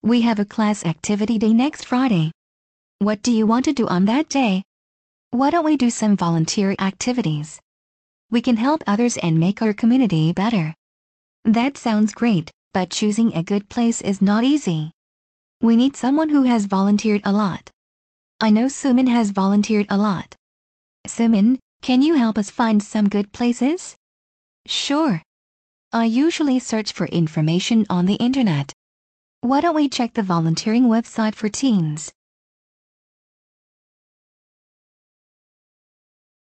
We have a class activity day next Friday. What do you want to do on that day? Why don't we do some volunteer activities? We can help others and make our community better. That sounds great, but choosing a good place is not easy. We need someone who has volunteered a lot. I know Sumin has volunteered a lot. Sumin, can you help us find some good places? Sure. I usually search for information on the internet. Why don't we check the volunteering website for teens?